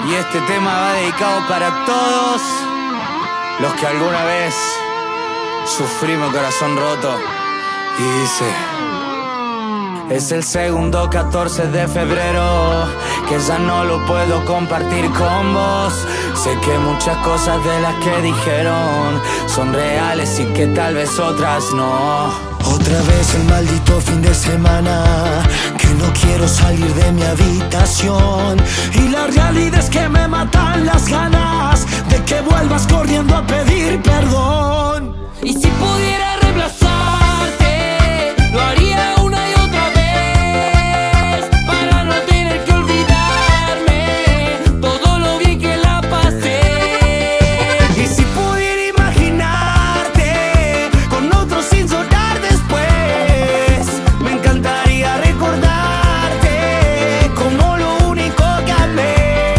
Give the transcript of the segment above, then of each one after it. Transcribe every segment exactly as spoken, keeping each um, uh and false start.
Y este tema va dedicado para todos los que alguna vez sufrimos corazón roto. Y dice: es el segundo catorce de febrero, que ya no lo puedo compartir con vos. Sé que muchas cosas de las que dijeron son reales y que tal vez otras no. Otra vez el maldito fin de semana, que no quiero salir de mi habitación. Y la realidad es que me matan las ganas de que vuelvas corriendo a pedir perdón. Y si pudiera reemplazarte, lo haría una y otra vez, para no tener que olvidarme todo lo bien que la pasé. Y si pudiera imaginarte con otro sin sonar después, me encantaría recordarte como lo único que amé.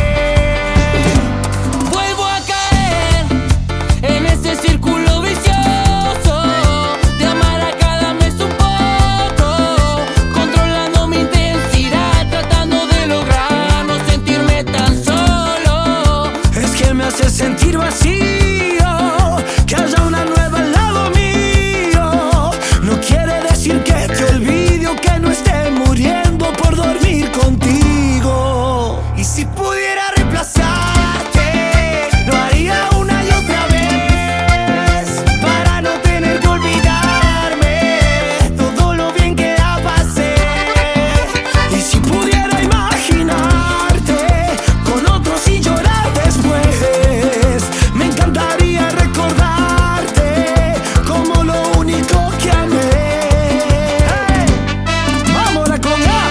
Vuelvo a caer en ese círculo vicioso de amar a cada mes un poco, controlando mi intensidad, tratando de lograr no sentirme tan solo. Es que me hace sentir vacío que haya una nueva al lado mío. No quiere decir que te olvide o que no esté muriendo por dormir contigo. Y si pudiera reemplazarte, lo haría una y otra vez, para no tener que olvidarme todo lo bien que la pasé. Y si pudiera imaginarte con otro sin llorar después, me encantaría recordarte como lo único que amé. ¡Hey! ¡Vamos la conga!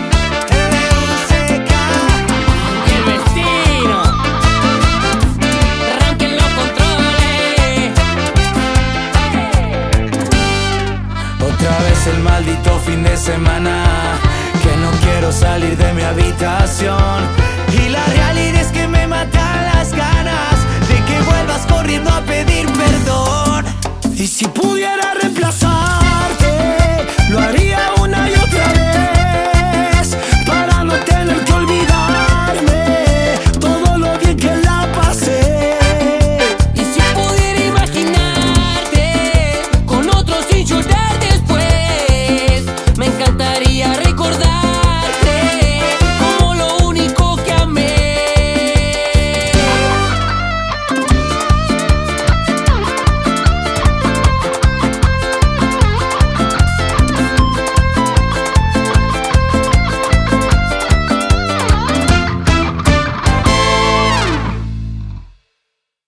El vecino, arranquen los controles. Otra vez el maldito fin de semana, que no quiero salir de mi habitación. Y la realidad es que me matan las ganas de que vuelvas corriendo a pedir perdón. Y si pudiera